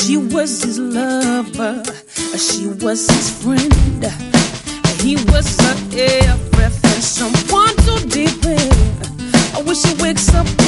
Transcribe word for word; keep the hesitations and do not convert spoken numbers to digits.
She was his lover, she was his friend. He was her everything, someone to depend. I wish he wakes up